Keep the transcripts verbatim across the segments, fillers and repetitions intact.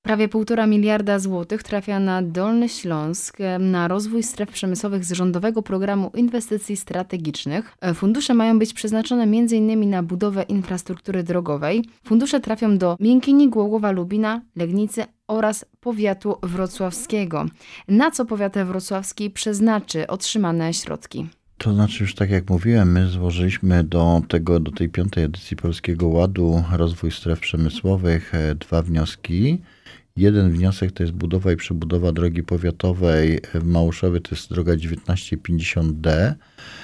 Prawie półtora miliarda złotych trafia na Dolny Śląsk na rozwój stref przemysłowych z rządowego programu inwestycji strategicznych. Fundusze mają być przeznaczone m in na budowę infrastruktury drogowej. Fundusze trafią do Miękini, Głogowa, Lubina, Legnicy oraz powiatu wrocławskiego. Na co powiat wrocławski przeznaczy otrzymane środki? To znaczy już tak jak mówiłem, my złożyliśmy do tego, do tej piątej edycji Polskiego Ładu Rozwój Stref Przemysłowych dwa wnioski. Jeden wniosek to jest budowa i przebudowa drogi powiatowej w Małuszowie, to jest droga dziewiętnaście pięćdziesiąt D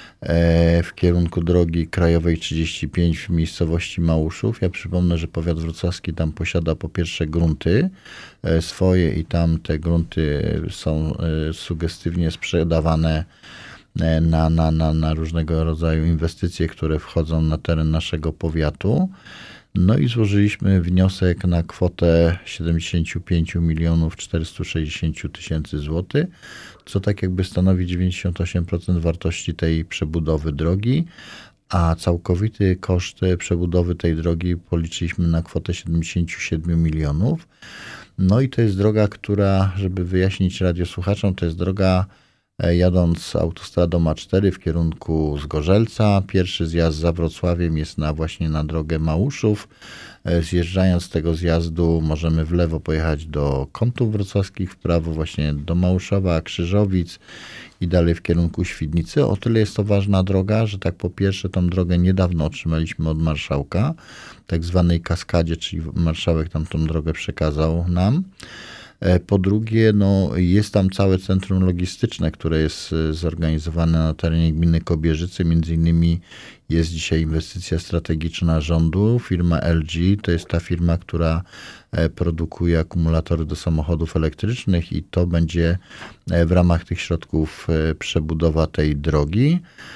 w kierunku drogi krajowej trzydzieści pięć w miejscowości Małuszów. Ja przypomnę, że powiat wrocławski tam posiada po pierwsze grunty swoje i tam te grunty są sugestywnie sprzedawane na, na, na, na różnego rodzaju inwestycje, które wchodzą na teren naszego powiatu. No i złożyliśmy wniosek na kwotę siedemdziesiąt pięć milionów czterysta sześćdziesiąt tysięcy złotych, co tak jakby stanowi dziewięćdziesiąt osiem procent wartości tej przebudowy drogi, a całkowity koszt przebudowy tej drogi policzyliśmy na kwotę siedemdziesiąt siedem milionów. No i to jest droga, która, żeby wyjaśnić radiosłuchaczom, to jest droga jadąc autostradą A cztery w kierunku Zgorzelca. Pierwszy zjazd za Wrocławiem jest na, właśnie na drogę Małuszów. Zjeżdżając z tego zjazdu możemy w lewo pojechać do Kątów Wrocławskich, w prawo właśnie do Małuszowa, Krzyżowic i dalej w kierunku Świdnicy. O tyle jest to ważna droga, że tak po pierwsze tą drogę niedawno otrzymaliśmy od marszałka, tak zwanej kaskadzie, czyli marszałek tam tą drogę przekazał nam. Po drugie, no, jest tam całe centrum logistyczne, które jest zorganizowane na terenie gminy Kobierzycy. Między innymi jest dzisiaj inwestycja strategiczna rządu. Firma L G to jest ta firma, która produkuje akumulatory do samochodów elektrycznych i to będzie w ramach tych środków przebudowa tej drogi.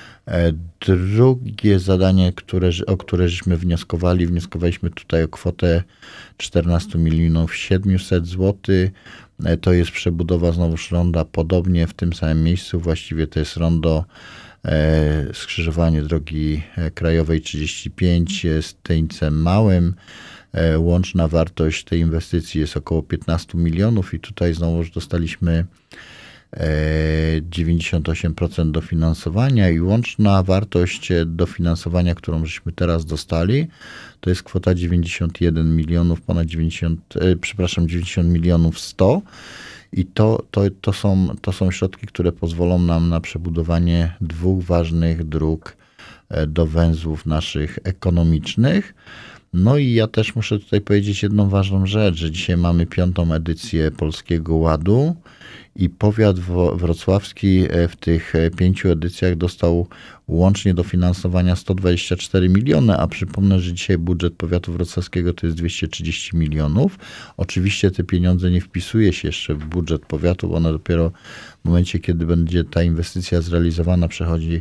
Drugie zadanie, które, o które żeśmy wnioskowali, wnioskowaliśmy tutaj o kwotę czternaście milionów siedemset złotych. To jest przebudowa znowuż ronda, podobnie w tym samym miejscu, właściwie to jest rondo e, skrzyżowanie drogi krajowej trzydzieści pięć z Tyńcem Małym. E, łączna wartość tej inwestycji jest około piętnaście milionów i tutaj znowuż dostaliśmy dziewięćdziesiąt osiem procent dofinansowania i łączna wartość dofinansowania, którą żeśmy teraz dostali, to jest kwota dziewięćdziesiąt jeden milionów, ponad dziewięćdziesiąt, przepraszam, dziewięćdziesiąt milionów sto i to, to, to, są, to są środki, które pozwolą nam na przebudowanie dwóch ważnych dróg do węzłów naszych ekonomicznych. No i ja też muszę tutaj powiedzieć jedną ważną rzecz, że dzisiaj mamy piątą edycję Polskiego Ładu i powiat wrocławski w tych pięciu edycjach dostał łącznie dofinansowania sto dwadzieścia cztery miliony, a przypomnę, że dzisiaj budżet powiatu wrocławskiego to jest dwieście trzydzieści milionów. Oczywiście te pieniądze nie wpisuje się jeszcze w budżet powiatu, bo one dopiero w momencie, kiedy będzie ta inwestycja zrealizowana, przechodzi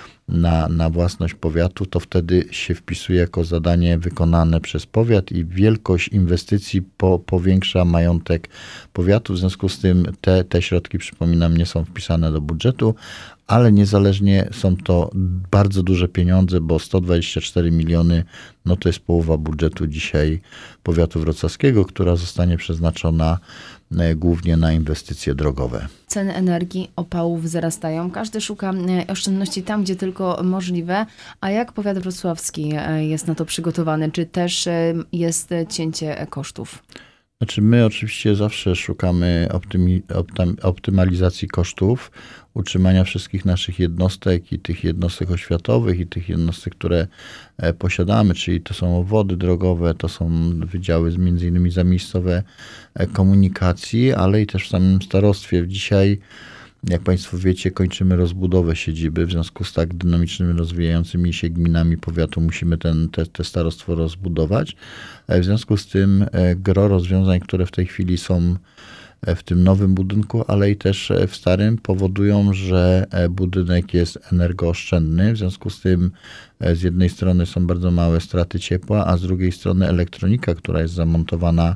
Na, na własność powiatu, to wtedy się wpisuje jako zadanie wykonane przez powiat i wielkość inwestycji po, powiększa majątek powiatu. W związku z tym te, te środki, przypominam, nie są wpisane do budżetu, ale niezależnie są to bardzo duże pieniądze, bo sto dwadzieścia cztery miliony, no to jest połowa budżetu dzisiaj powiatu wrocławskiego, która zostanie przeznaczona głównie na inwestycje drogowe. Ceny energii, opałów wzrastają. Każdy szuka oszczędności tam, gdzie tylko możliwe. A jak powiat wrocławski jest na to przygotowany? Czy też jest cięcie kosztów? Znaczy my oczywiście zawsze szukamy optymi, optym, optymalizacji kosztów, utrzymania wszystkich naszych jednostek i tych jednostek oświatowych i tych jednostek, które posiadamy, czyli to są obwody drogowe, to są wydziały między innymi zamiejscowe komunikacji, ale i też w samym starostwie. Dzisiaj, jak Państwo wiecie, kończymy rozbudowę siedziby. W związku z tak dynamicznymi, rozwijającymi się gminami powiatu musimy ten, te, te starostwo rozbudować. W związku z tym gro rozwiązań, które w tej chwili są w tym nowym budynku, ale i też w starym, powodują, że budynek jest energooszczędny. W związku z tym z jednej strony są bardzo małe straty ciepła, a z drugiej strony elektronika, która jest zamontowana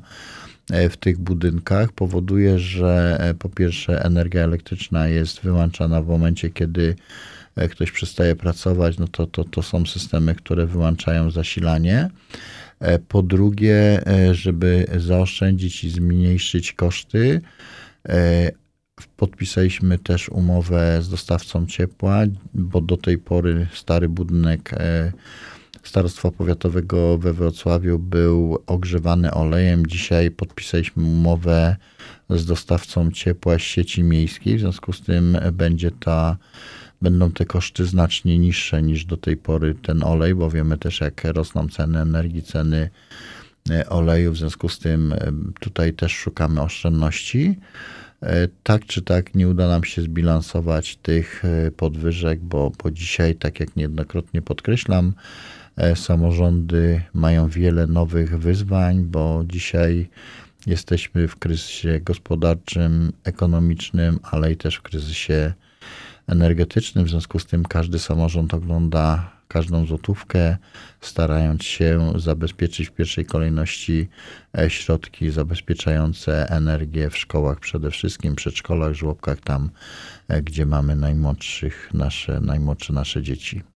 w tych budynkach, powoduje, że po pierwsze energia elektryczna jest wyłączana w momencie, kiedy ktoś przestaje pracować, no to, to, to są systemy, które wyłączają zasilanie. Po drugie, żeby zaoszczędzić i zmniejszyć koszty, podpisaliśmy też umowę z dostawcą ciepła, bo do tej pory stary budynek Starostwa Powiatowego we Wrocławiu był ogrzewany olejem. Dzisiaj podpisaliśmy umowę z dostawcą ciepła z sieci miejskiej, w związku z tym będzie ta, będą te koszty znacznie niższe niż do tej pory ten olej, bo wiemy też, jak rosną ceny energii, ceny oleju, w związku z tym tutaj też szukamy oszczędności. Tak czy tak nie uda nam się zbilansować tych podwyżek, bo, bo dzisiaj, tak jak niejednokrotnie podkreślam, samorządy mają wiele nowych wyzwań, bo dzisiaj jesteśmy w kryzysie gospodarczym, ekonomicznym, ale i też w kryzysie energetycznym. W związku z tym każdy samorząd ogląda każdą złotówkę, starając się zabezpieczyć w pierwszej kolejności środki zabezpieczające energię w szkołach, przede wszystkim przedszkolach, żłobkach, tam gdzie mamy najmłodszych nasze, najmłodsze nasze dzieci.